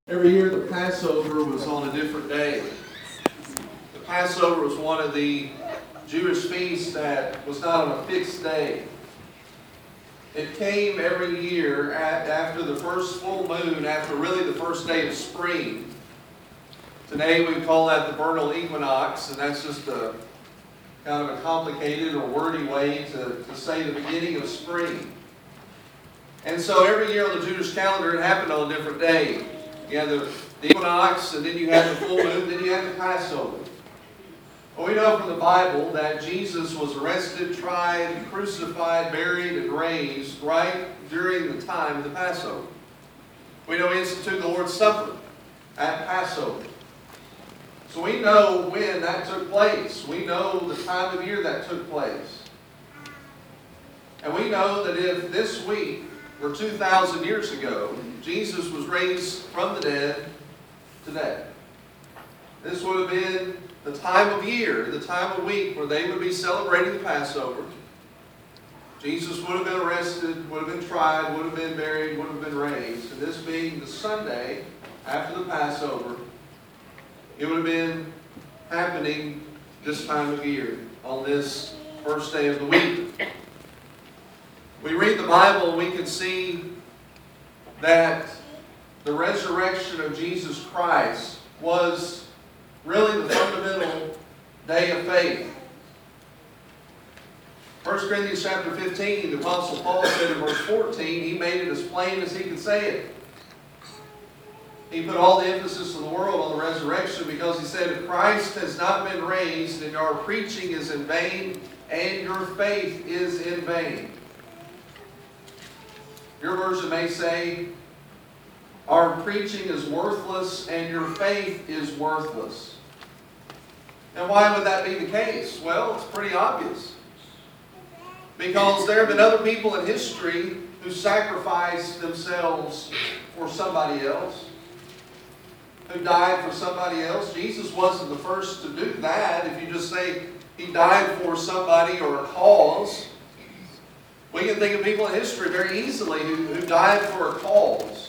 Every year the Passover was on a different day. The Passover was one of the Jewish feasts that was not on a fixed day. It came every year after the first full moon, after really the first day of spring. Today we call that the vernal equinox, and that's just a kind of a complicated or wordy way to say the beginning of spring. And so every year on the Jewish calendar it happened on a different day. You had the equinox, and then you had the full moon, then you had the Passover. Well, we know from the Bible that Jesus was arrested, tried, crucified, buried, and raised right during the time of the Passover. We know he instituted the Lord's Supper at Passover. So we know when that took place. We know the time of year that took place. And we know that if this week were 2,000 years ago, Jesus was raised from the dead today, this would have been the time of year, the time of week where they would be celebrating the Passover. Jesus would have been arrested, would have been tried, would have been buried, would have been raised. And this being the Sunday after the Passover, it would have been happening this time of year, on this first day of the week. We read the Bible and we can see that the resurrection of Jesus Christ was really the fundamental day of faith. 1 Corinthians chapter 15, the Apostle Paul said in verse 14, he made it as plain as he could say it. He put all the emphasis in the world on the resurrection because he said, if Christ has not been raised, then our preaching is in vain and your faith is in vain. Your version may say, our preaching is worthless and your faith is worthless. And why would that be the case? Well, it's pretty obvious. Because there have been other people in history who sacrificed themselves for somebody else, who died for somebody else. Jesus wasn't the first to do that. If you just say he died for somebody or a cause, we can think of people in history very easily who died for a cause.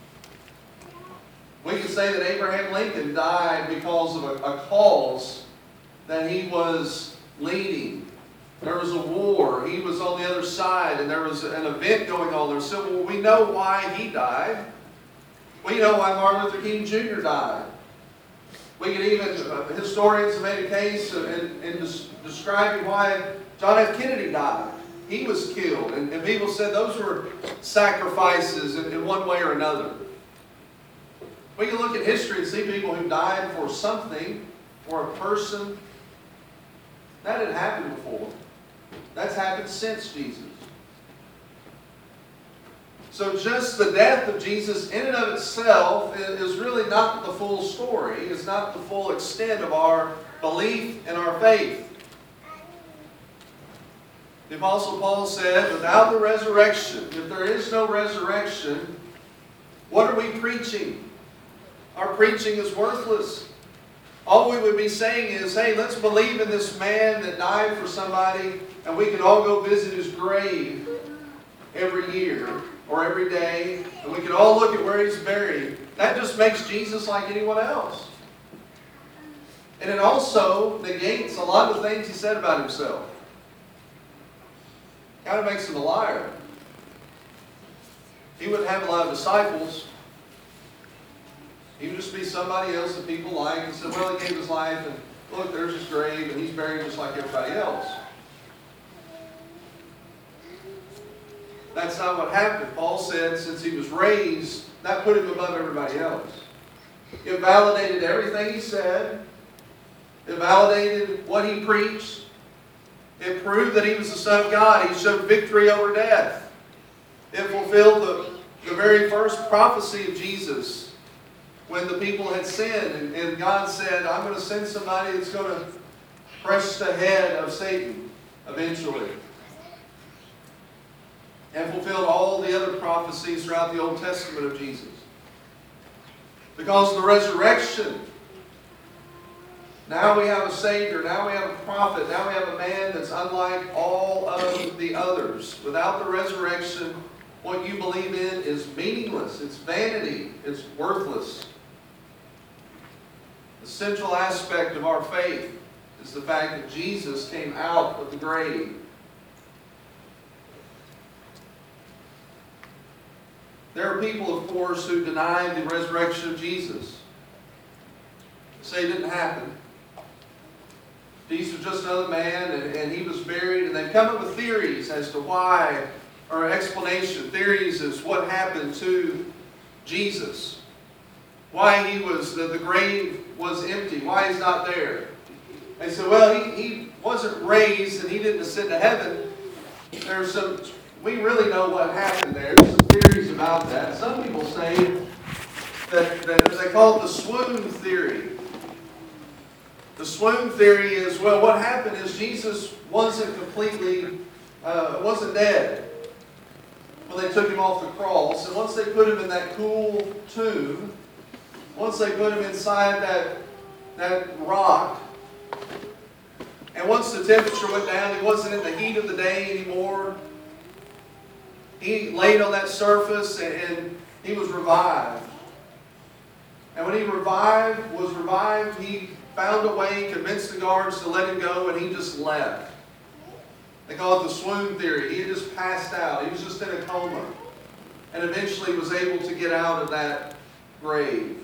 We can say that Abraham Lincoln died because of a cause that he was leading. There was a war. He was on the other side, and there was an event going on there. So we know why he died. We know why Martin Luther King Jr. died. We can even, historians have made a case in describing why John F. Kennedy died. He was killed, and people said those were sacrifices in one way or another. We can look at history and see people who died for something, for a person. That had happened before. That's happened since Jesus. So just the death of Jesus in and of itself is really not the full story. It's not the full extent of our belief and our faith. The Apostle Paul said, without the resurrection, if there is no resurrection, what are we preaching? Our preaching is worthless. All we would be saying is, hey, let's believe in this man that died for somebody, and we can all go visit his grave every year or every day, and we can all look at where he's buried. That just makes Jesus like anyone else. And it also negates a lot of the things he said about himself. Kind of makes him a liar. He wouldn't have a lot of disciples. He would just be somebody else that people like and said, well, he gave his life, and look, there's his grave, and he's buried just like everybody else. That's not what happened. Paul said since he was raised, that put him above everybody else. It validated everything he said. It validated what he preached. It proved that he was the Son of God. He showed victory over death. It fulfilled the very first prophecy of Jesus when the people had sinned. And God said, I'm going to send somebody that's going to crush the head of Satan eventually. And fulfilled all the other prophecies throughout the Old Testament of Jesus. Because of the resurrection, now we have a Savior, now we have a prophet, now we have a man that's unlike all of the others. Without the resurrection, what you believe in is meaningless. It's vanity. It's worthless. The central aspect of our faith is the fact that Jesus came out of the grave. There are people, of course, who deny the resurrection of Jesus. They say it didn't happen. Jesus was just another man, and he was buried, and they come up with theories as to why, or explanation. Theories is what happened to Jesus. Why the grave was empty. Why he's not there. They say, well, he wasn't raised and he didn't ascend to heaven. We really know what happened there. There's some theories about that. Some people say that they call it the swoon theory. The swoon theory is, well, what happened is Jesus wasn't dead when they took him off the cross. And once they put him in that cool tomb, once they put him inside that rock, and once the temperature went down, he wasn't in the heat of the day anymore. He laid on that surface and he was revived. And when he was revived, he found a way, convinced the guards to let him go, and he just left. They call it the swoon theory. He had just passed out. He was just in a coma. And eventually was able to get out of that grave.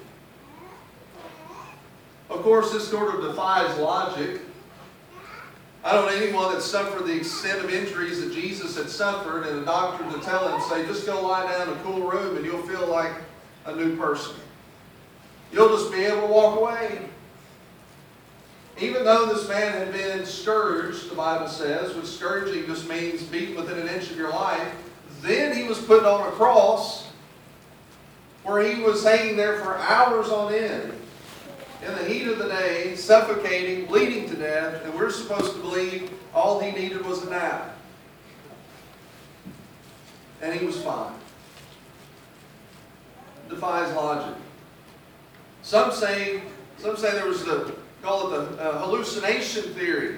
Of course, this sort of defies logic. I don't know anyone that suffered the extent of injuries that Jesus had suffered, and a doctor to tell him, say, just go lie down in a cool room and you'll feel like a new person. You'll just be able to walk away. Even though this man had been scourged, the Bible says, which scourging just means beaten within an inch of your life, then he was put on a cross where he was hanging there for hours on end, in the heat of the day, suffocating, bleeding to death, and we're supposed to believe all he needed was a nap. And he was fine. Defies logic. Some say there was call it the hallucination theory.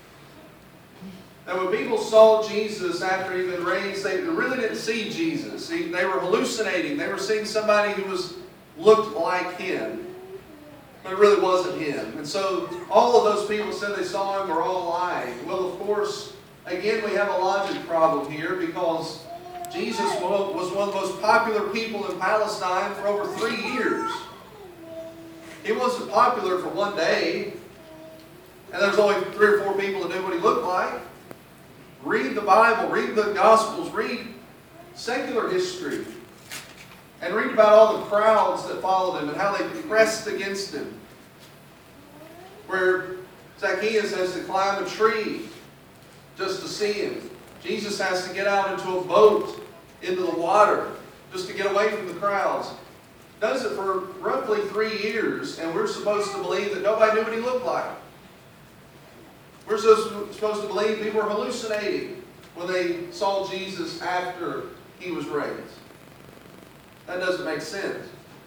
That when people saw Jesus after he'd been raised, they really didn't see Jesus. They were hallucinating. They were seeing somebody who looked like him. But it really wasn't him. And so all of those people said they saw him were all lying. Well, of course, again, we have a logic problem here because Jesus was one of the most popular people in Palestine for over 3 years. He wasn't popular for one day. And there's only 3 or 4 people that knew what he looked like. Read the Bible, read the Gospels, read secular history. And read about all the crowds that followed him and how they pressed against him. Where Zacchaeus has to climb a tree just to see him. Jesus has to get out into a boat into the water just to get away from the crowds. Does it for roughly 3 years, and we're supposed to believe that nobody knew what he looked like. We're supposed to believe people were hallucinating when they saw Jesus after he was raised. That doesn't make sense.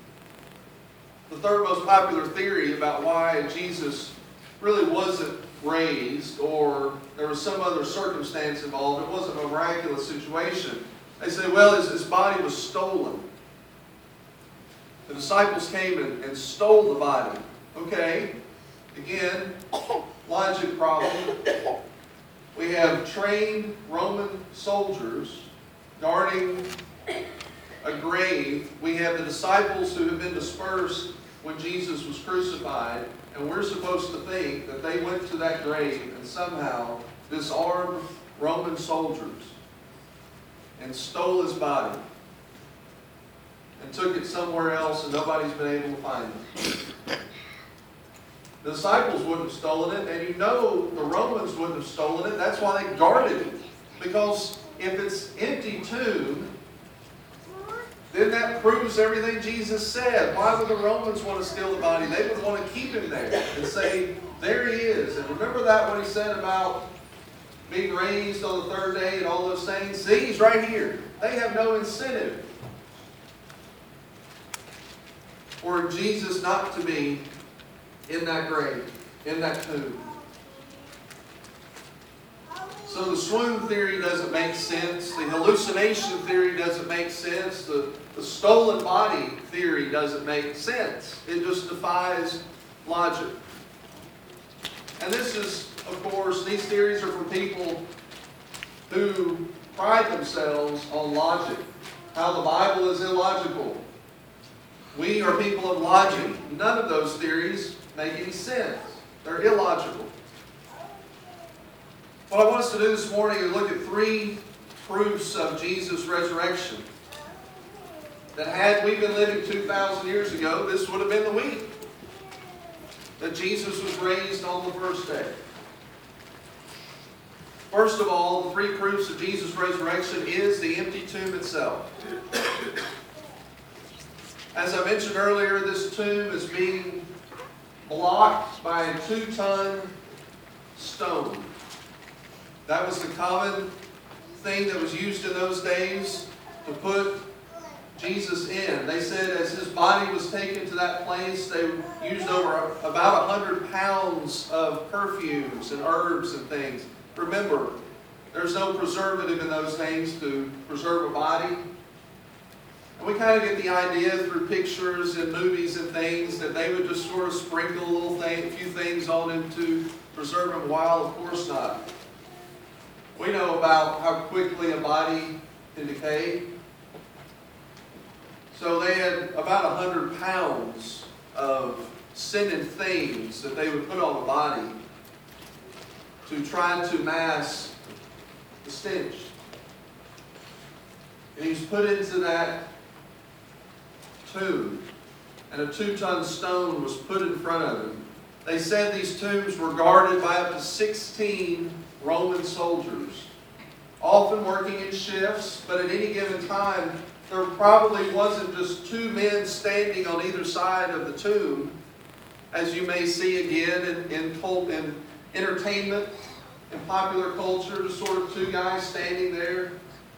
The third most popular theory about why Jesus really wasn't raised, or there was some other circumstance involved, it wasn't a miraculous situation. They say, well, his body was stolen. The disciples came and stole the body. Okay, again, logic problem. We have trained Roman soldiers guarding a grave. We have the disciples who have been dispersed when Jesus was crucified, and we're supposed to think that they went to that grave and somehow disarmed Roman soldiers and stole his body and took it somewhere else, and nobody's been able to find it. The disciples wouldn't have stolen it, and the Romans wouldn't have stolen it. That's why they guarded it. Because if it's empty tomb, then that proves everything Jesus said. Why would the Romans want to steal the body? They would want to keep him there and say, there he is. And remember that what he said about being raised on the 3rd day and all those things? See, he's right here. They have no incentive for Jesus not to be in that grave, in that tomb. So the swoon theory doesn't make sense. The hallucination theory doesn't make sense. The stolen body theory doesn't make sense. It just defies logic. And this is, of course, these theories are for people who pride themselves on logic. How the Bible is illogical. We are people of logic. None of those theories make any sense. They're illogical. What I want us to do this morning is look at 3 proofs of Jesus' resurrection. That had we been living 2,000 years ago, this would have been the week that Jesus was raised on the first day. First of all, the 3 proofs of Jesus' resurrection is the empty tomb itself. As I mentioned earlier, this tomb is being blocked by a 2-ton stone. That was the common thing that was used in those days to put Jesus in. They said as his body was taken to that place, they used over about 100 pounds of perfumes and herbs and things. Remember, there's no preservative in those things to preserve a body. And we kind of get the idea through pictures and movies and things that they would just sort of sprinkle a few things on him to preserve him while. Of course not. We know about how quickly a body can decay. So they had about 100 pounds of scented things that they would put on the body to try to mask the stench. And he's put into that tomb, and a 2-ton stone was put in front of him. They said these tombs were guarded by up to 16 Roman soldiers, often working in shifts, but at any given time, there probably wasn't just 2 men standing on either side of the tomb, as you may see again in entertainment and popular culture, just sort of 2 guys standing there.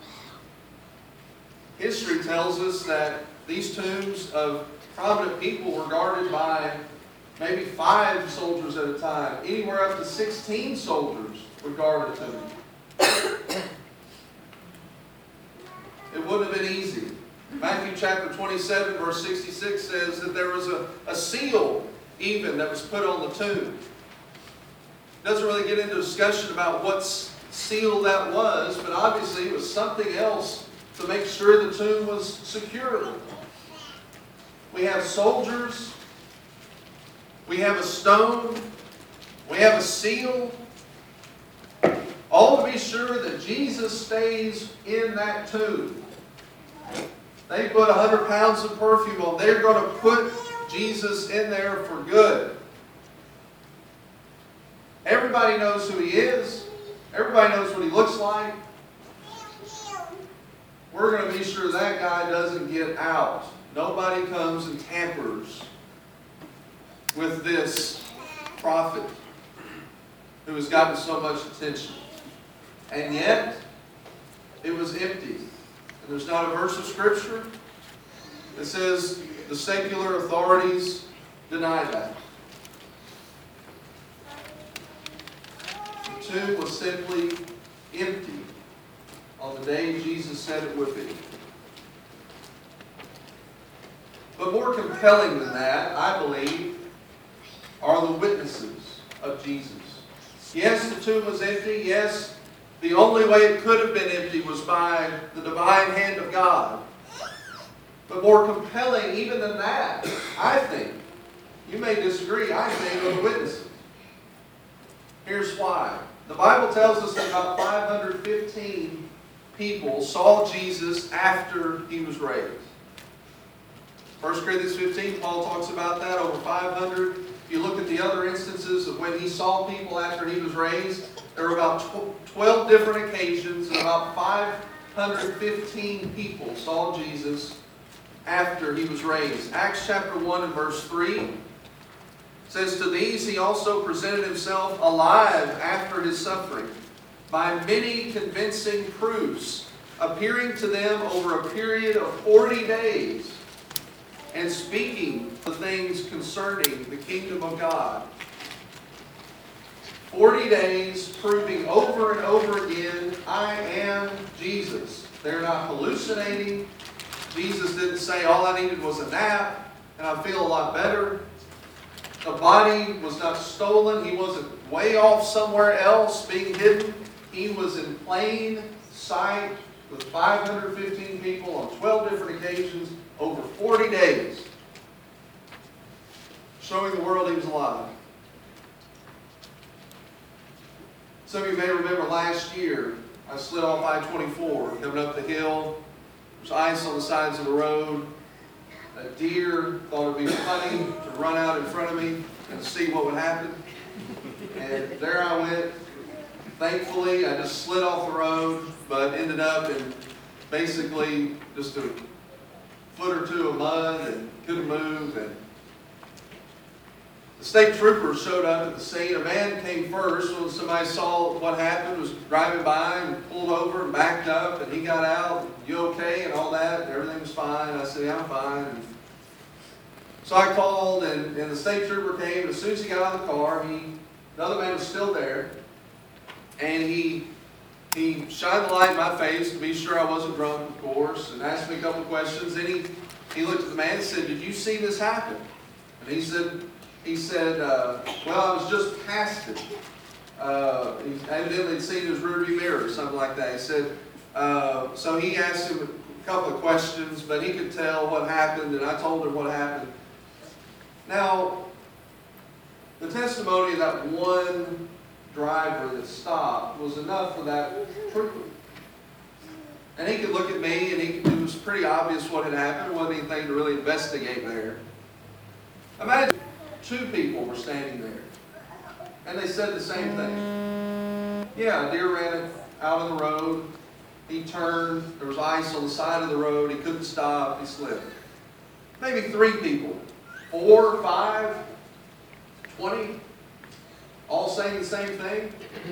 History tells us that these tombs of prominent people were guarded by maybe 5 soldiers at a time. Anywhere up to 16 soldiers would guard a tomb. It wouldn't have been easy. Matthew chapter 27 verse 66 says that there was a seal even that was put on the tomb. It doesn't really get into discussion about what seal that was, but obviously it was something else to make sure the tomb was secure. We have soldiers, we have a stone, we have a seal, all to be sure that Jesus stays in that tomb. They put 100 pounds of perfume on. They're going to put Jesus in there for good. Everybody knows who he is. Everybody knows what he looks like. We're going to be sure that guy doesn't get out. Nobody comes and tampers with this prophet who has gotten so much attention. And yet, it was empty. And there's not a verse of Scripture that says the secular authorities deny that. The tomb was simply empty on the day Jesus said it would be. But more compelling than that, I believe, are the witnesses of Jesus. Yes, the tomb was empty. Yes, the only way it could have been empty was by the divine hand of God. But more compelling even than that, I think, you may disagree, I think, are the witnesses. Here's why. The Bible tells us that about 515 people saw Jesus after he was raised. 1 Corinthians 15, Paul talks about that, over 500. If you look at the other instances of when he saw people after he was raised, there were about 12 different occasions, and about 515 people saw Jesus after he was raised. Acts chapter 1 and verse 3 says, "To these he also presented himself alive after his suffering, by many convincing proofs, appearing to them over a period of 40 days, and speaking the things concerning the kingdom of God." 40 days proving over and over again, I am Jesus. They're not hallucinating. Jesus didn't say all I needed was a nap and I feel a lot better. The body was not stolen. He wasn't way off somewhere else being hidden. He was in plain sight with 515 people on 12 different occasions over 40 days, showing the world he was alive. Some of you may remember last year, I slid off I-24 coming up the hill. There's ice on the sides of the road. A deer thought it'd be funny to run out in front of me and see what would happen. And there I went. Thankfully, I just slid off the road, but ended up in basically just a foot or two of mud and couldn't move. And the state troopers showed up at the scene. A man came first when somebody saw what happened, was driving by and pulled over and backed up, and he got out. You okay? And all that. And everything was fine. I said, yeah, I'm fine. And so I called, and the state trooper came. And as soon as he got out of the car, the other man was still there. And he shined the light in my face to be sure I wasn't drunk, of course, and asked me a couple of questions. Then he looked at the man and said, did you see this happen? And he said, well, I was just past it. He evidently had seen his rearview mirror or something like that. He said, so he asked him a couple of questions, but he could tell what happened, and I told him what happened. Now, the testimony of that one driver that stopped was enough for that trooper. And he could look at me, and it was pretty obvious what had happened. There wasn't anything to really investigate there. Imagine two people were standing there, and they said the same thing. Yeah, a deer ran out on the road. He turned. There was ice on the side of the road. He couldn't stop. He slipped. Maybe 3 people, 4, 5, 20, all saying the same thing.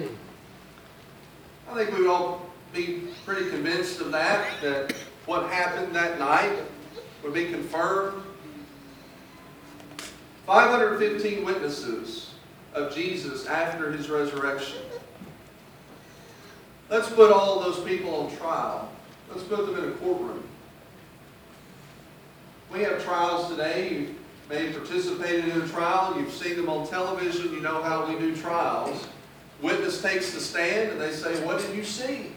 I think we would all be pretty convinced of that what happened that night would be confirmed. 515 witnesses of Jesus after his resurrection. Let's put all of those people on trial. Let's put them in a courtroom. We have trials today. You may have participated in a trial. You've seen them on television. You know how we do trials. Witness takes the stand and they say, what did you see?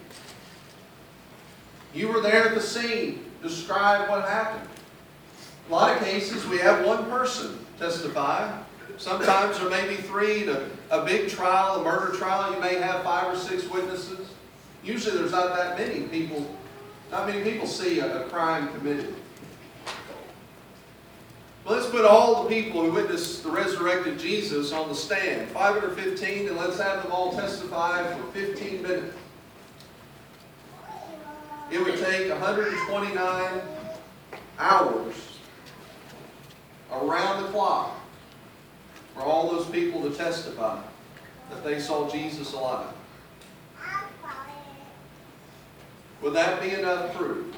You were there at the scene. Describe what happened. In a lot of cases, we have one person testify. Sometimes there may be 3. To a big trial, a murder trial, you may have 5 or 6 witnesses. Usually there's not that many people. Not many people see a crime committed. Well, let's put all the people who witnessed the resurrected Jesus on the stand. 515, and let's have them all testify for 15 minutes. It would take 129 hours around the clock for all those people to testify that they saw Jesus alive. Would that be enough proof?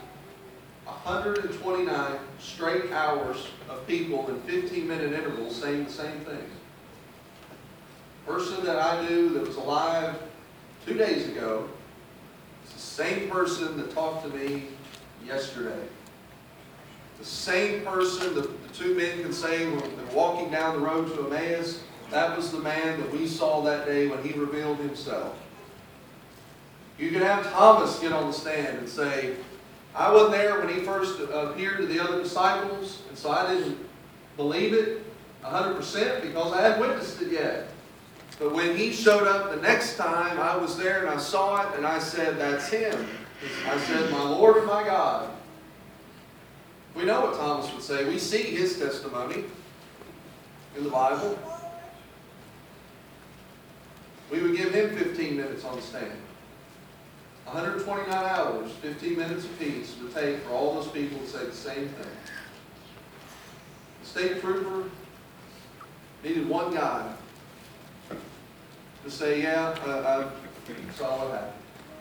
129 straight hours of people in 15-minute intervals saying the same thing. Person that I knew that was alive 2 days ago is the same person that talked to me yesterday. The same person, the 2 men can say when they're walking down the road to Emmaus, that was the man that we saw that day when he revealed himself. You can have Thomas get on the stand and say, I wasn't there when he first appeared to the other disciples, and so I didn't believe it 100% because I hadn't witnessed it yet. But when he showed up the next time, I was there and I saw it, and I said, that's him. I said, my Lord and my God. We know what Thomas would say. We see his testimony in the Bible. We would give him 15 minutes on the stand. 129 hours, 15 minutes apiece would take for all those people to say the same thing. The state trooper needed one guy to say, yeah, I saw what happened.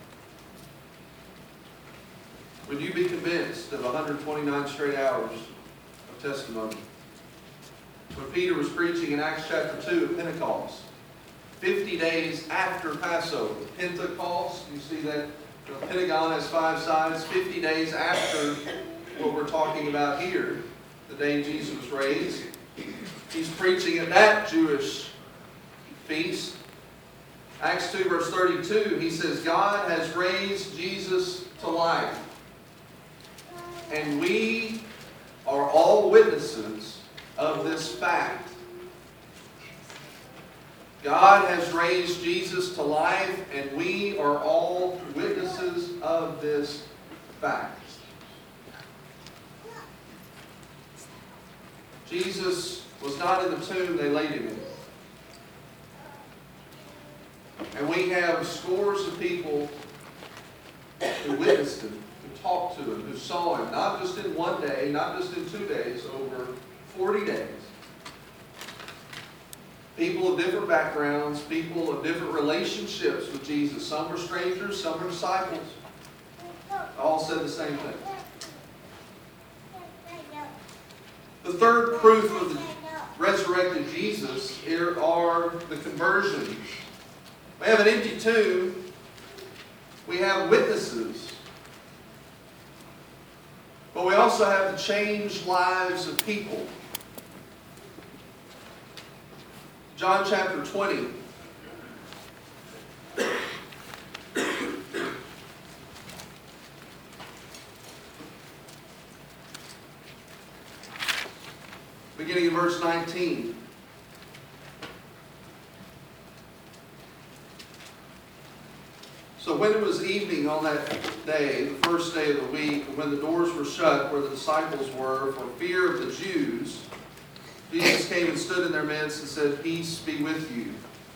Would you be convinced of 129 straight hours of testimony? When Peter was preaching in Acts chapter 2 at Pentecost, 50 days after Passover. Pentecost, you see that the Pentagon has 5 sides, 50 days after what we're talking about here, the day Jesus was raised. He's preaching at that Jewish feast. Acts 2 verse 32, he says, God has raised Jesus to life. And we are all witnesses of this fact. God has raised Jesus to life, and we are all witnesses of this fact. Jesus was not in the tomb they laid him in. And we have scores of people who witnessed him, who talked to him, who saw him, not just in one day, not just in 2 days, over 40 days. People of different backgrounds, people of different relationships with Jesus. Some were strangers, some were disciples. All said the same thing. The third proof of the resurrected Jesus here are the conversions. We have an empty tomb. We have witnesses. But we also have the changed lives of people. John chapter 20. Beginning in verse 19. So when it was evening on that day, the first day of the week, and when the doors were shut where the disciples were for fear of the Jews, Jesus came and stood in their midst and said, "Peace be with you."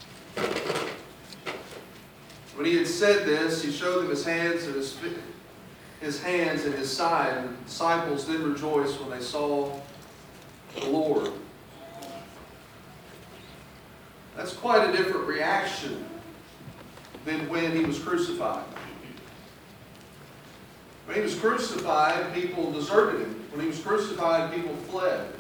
When he had said this, he showed them his hands and his side. And the disciples did rejoice when they saw the Lord. That's quite a different reaction than when he was crucified. When he was crucified, people deserted him. When he was crucified, people fled.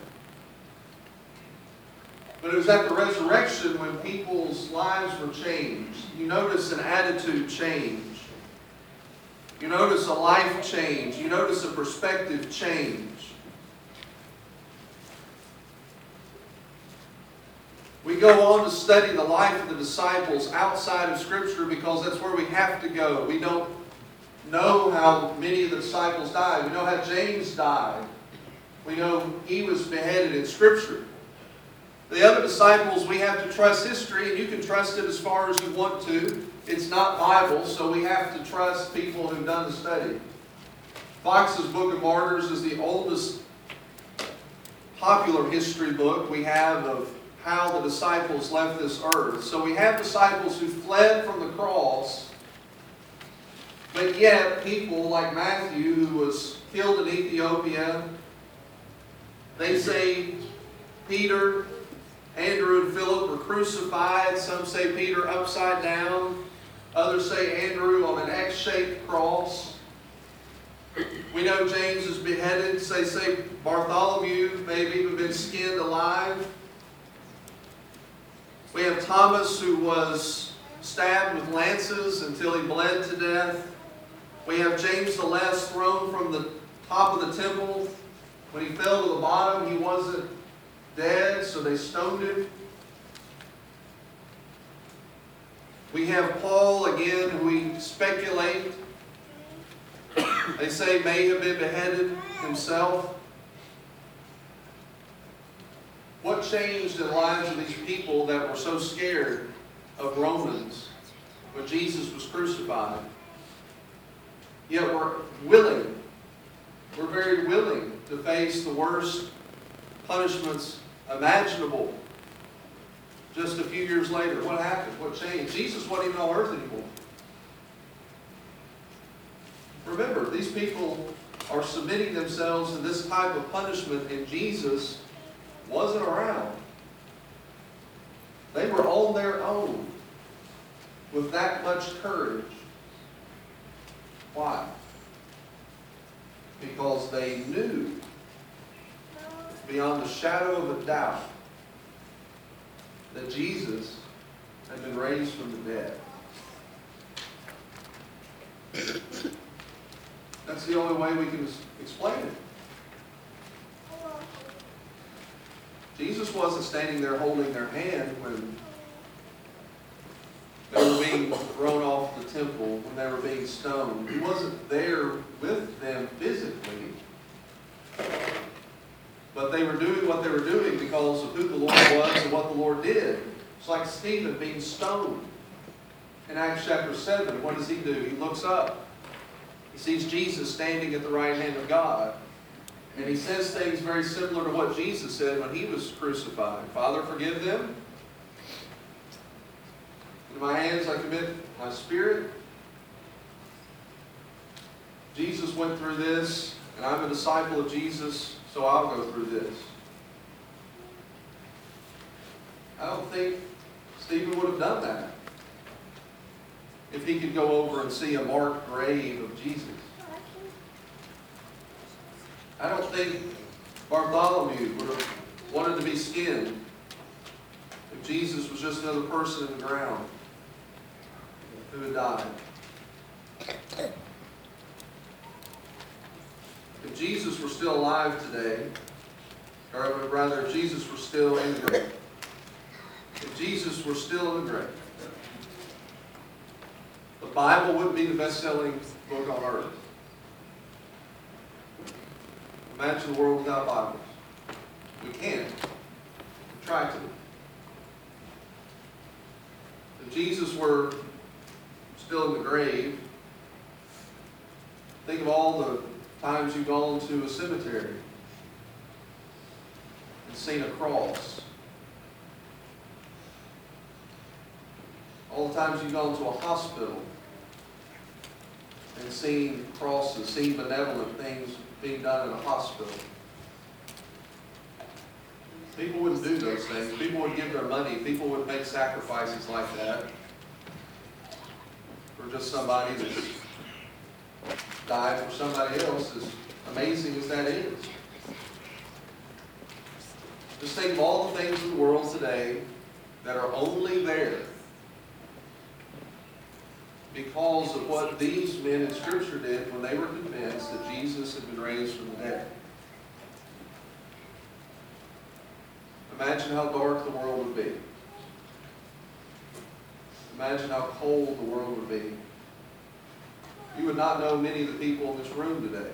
But it was at the resurrection when people's lives were changed. You notice an attitude change. You notice a life change. You notice a perspective change. We go on to study the life of the disciples outside of Scripture because that's where we have to go. We don't know how many of the disciples died. We know how James died. We know he was beheaded in Scripture. The other disciples, we have to trust history, and you can trust it as far as you want to. It's not Bible, so we have to trust people who've done the study. Fox's Book of Martyrs is the oldest popular history book we have of how the disciples left this earth. So we have disciples who fled from the cross, but yet people like Matthew, who was killed in Ethiopia, they say Peter, Andrew, and Philip were crucified. Some say Peter upside down. Others say Andrew on an X-shaped cross. We know James is beheaded. They say Bartholomew may have even been skinned alive. We have Thomas, who was stabbed with lances until he bled to death. We have James the Less thrown from the top of the temple. When he fell to the bottom, he wasn't dead, so they stoned him. We have Paul again, who we speculate, they say may have been beheaded himself. What changed in the lives of these people that were so scared of Romans when Jesus was crucified? Yet we're willing, we're very willing to face the worst punishments imaginable. Just a few years later, what happened? What changed? Jesus wasn't even on earth anymore. Remember, these people are submitting themselves to this type of punishment, and Jesus wasn't around. They were on their own with that much courage. Why? Because they knew beyond the shadow of a doubt that Jesus had been raised from the dead. That's the only way we can explain it. Jesus wasn't standing there holding their hand when they were being thrown off the temple, when they were being stoned. He wasn't there with them physically. But they were doing what they were doing because of who the Lord was and what the Lord did. It's like Stephen being stoned. In Acts chapter 7, what does he do? He looks up. He sees Jesus standing at the right hand of God. And he says things very similar to what Jesus said when he was crucified. Father, forgive them. In my hands I commit my spirit. Jesus went through this, and I'm a disciple of Jesus, so I'll go through this. I don't think Stephen would have done that if he could go over and see a marked grave of Jesus. I don't think Bartholomew would have wanted to be skinned if Jesus was just another person in the ground who had died. If Jesus were still alive today, or rather, if Jesus were still in the grave, if Jesus were still in the grave, the Bible wouldn't be the best-selling book on earth. Imagine the world without Bibles. We can't. We try to. If Jesus were still in the grave, think of all the times you've gone to a cemetery and seen a cross. All the times you've gone to a hospital and seen crosses, seen benevolent things being done in a hospital. People wouldn't do those things. People would give their money. People would make sacrifices like that for just somebody that's died for somebody else, as amazing as that is. Just think of all the things in the world today that are only there because of what these men in Scripture did when they were convinced that Jesus had been raised from the dead. Imagine how dark the world would be. Imagine how cold the world would be. You would not know many of the people in this room today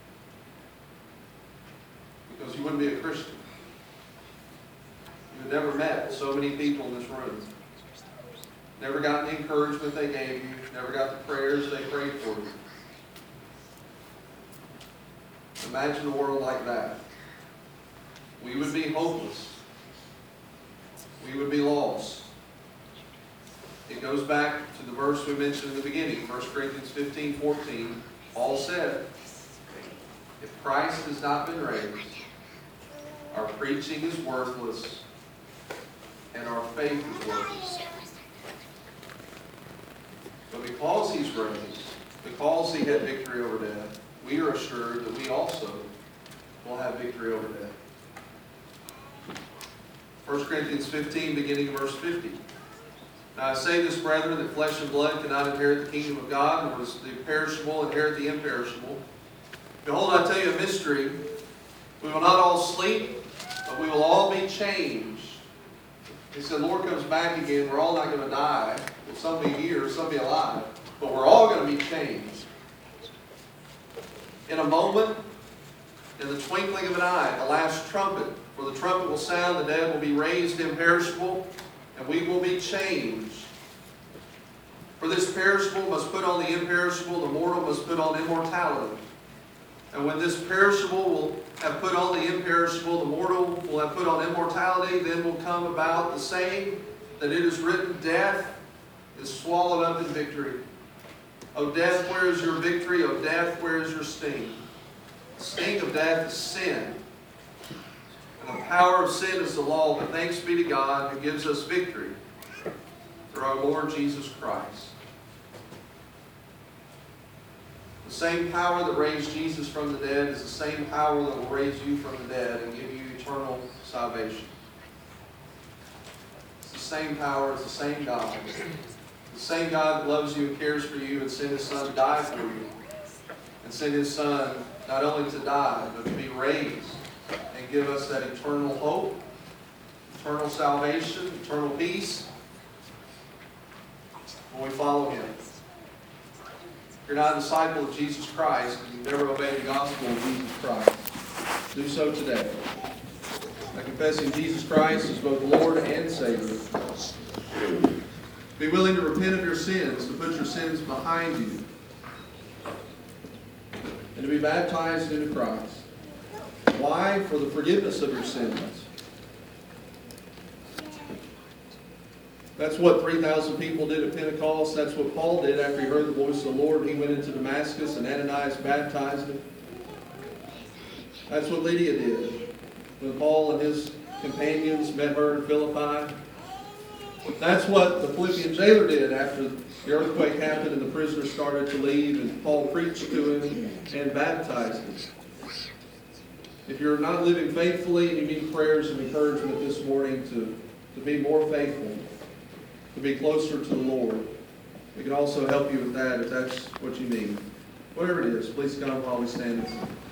because you wouldn't be a Christian. You had never met so many people in this room. Never got the encouragement they gave you. Never got the prayers they prayed for you. Imagine a world like that. We would be hopeless. We would be lost. It goes back to the verse we mentioned in the beginning, 1 Corinthians 15:14. Paul said, if Christ has not been raised, our preaching is worthless and our faith is worthless. But because He's raised, because He had victory over death, we are assured that we also will have victory over death. 1 Corinthians 15, beginning of verse 50. Now I say this, brethren, that flesh and blood cannot inherit the kingdom of God, nor does the perishable inherit the imperishable. Behold, I tell you a mystery. We will not all sleep, but we will all be changed. He said, the Lord comes back again. We're all not going to die. Well, some be here, some be alive. But we're all going to be changed. In a moment, in the twinkling of an eye, the last trumpet. For the trumpet will sound, the dead will be raised imperishable, and we will be changed. For this perishable must put on the imperishable, the mortal must put on immortality. And when this perishable will have put on the imperishable, the mortal will have put on immortality, then will come about the same that it is written, death is swallowed up in victory. O death, where is your victory? O death, where is your sting? The sting of death is sin. And the power of sin is the law, but thanks be to God who gives us victory through our Lord Jesus Christ. The same power that raised Jesus from the dead is the same power that will raise you from the dead and give you eternal salvation. It's the same power, it's the same God. The same God that loves you and cares for you and sent His Son to die for you. And sent His Son not only to die, but to be raised and give us that eternal hope, eternal salvation, eternal peace when we follow Him. If you're not a disciple of Jesus Christ and you've never obeyed the gospel of Jesus Christ, do so today. By confessing Jesus Christ as both Lord and Savior. Be willing to repent of your sins, to put your sins behind you, and to be baptized into Christ. Why? For the forgiveness of your sins. That's what 3,000 people did at Pentecost. That's what Paul did after he heard the voice of the Lord. He went into Damascus and Ananias baptized him. That's what Lydia did when Paul and his companions met her in Philippi. That's what the Philippian jailer did after the earthquake happened and the prisoners started to leave, and Paul preached to him and baptized him. If you're not living faithfully and you need prayers and encouragement this morning to be more faithful, to be closer to the Lord, we can also help you with that if that's what you need. Whatever it is, please come while we stand and sing.